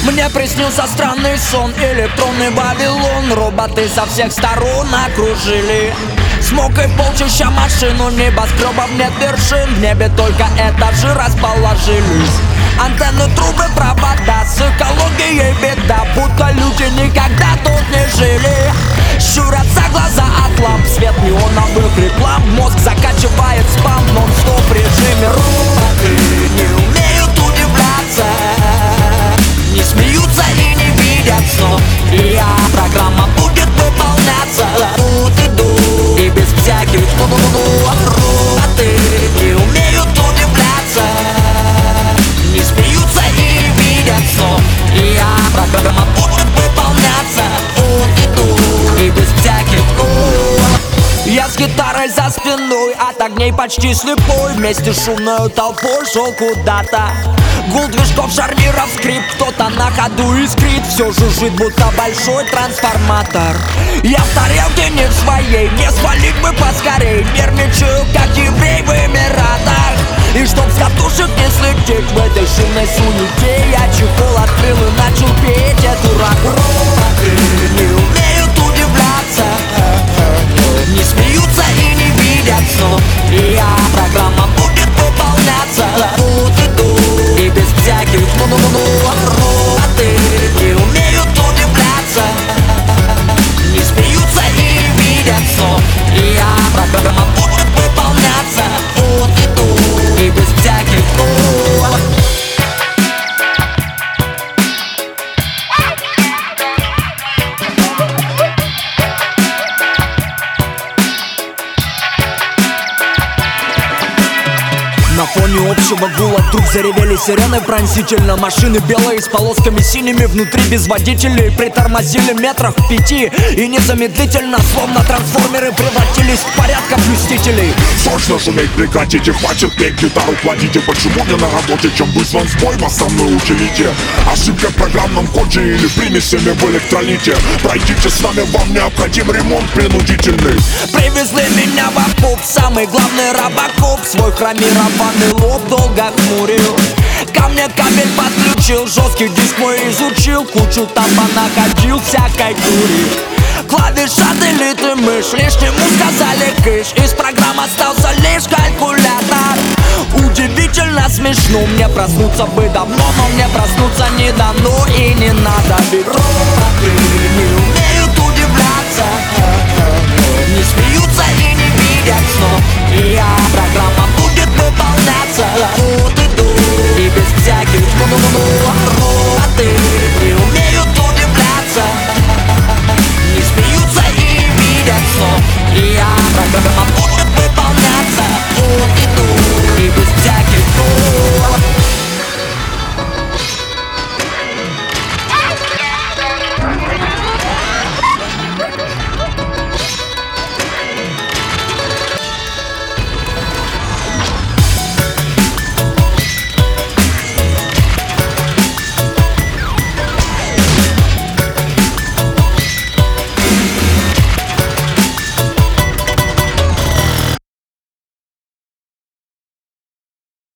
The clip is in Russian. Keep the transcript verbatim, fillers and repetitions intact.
Мне приснился странный сон, электронный Вавилон. Роботы со всех сторон окружили. Смог и полчища машину, небоскребов нет вершин. В небе только этажи расположились. Антенны, трубы, провода, с экологией беда. Будто люди никогда тут не жили. Щурятся глаза от ламп, свет неоновых реклам. Мозг закачивает спам в нон-стоп режиме. Роботы не умеют удивляться, не смеются и не видят снов. И я, программа будет выполняться. Тут иду, и без всяких ну-ну-ну. Роботы не умеют удивляться, не смеются и не видят снов. И я, программа будет выполняться. Тут иду, и без всяких ну. Я с гитарой за спиной, от огней почти слепой. Вместе с шумной толпой шел куда-то. Гул движков, шарниров, скрип, кто-то на ходу искрит. Все жужжит, будто большой трансформатор. Я в тарелке не в своей, не свалить бы поскорей. Нервничаю, как еврей в Эмиратах. И чтоб с катушек не слететь в этой шумной суете, я чехол открыл и начал петь эту рок-роботы не умеют удивляться, не смеются и не видят снов. И я, программа будет выполняться. Тут иду, и без всяких ну-ну-ну. Роботы не умеют удивляться, не смеются и не видят снов. И я, программа будет выполняться. Тут иду, и без всяких ну. На фоне общего гула вдруг заревели сирены пронзительно. Машины белые с полосками синими внутри, без водителей. Притормозили метрах в пяти и незамедлительно, словно трансформеры, превратились в порядкоблюстителей. Срочно шуметь прекратите, хватит петь, гитару кладите. Почему не на работе, чем вызван сбой, вас со мной училите? Ошибка в программном коде или примесями в электролите. Пройдите с нами, вам необходим ремонт принудительный. Привезли меня в Акуб, самый главный робокоп. Свой хромированный лоб долго хмурил, ко мне кабель подключил, жесткий диск мой изучил, кучу таба находил всякой дури. Клавиша, делит и мышь, лишнему сказали кыш. Из программ остался лишь калькулятор. Удивительно смешно, мне проснуться бы давно, но мне проснуться не дано и не надо. Ведь роботы не умеют удивляться, не смеются и не видят снов. И я, программа будет выполняться.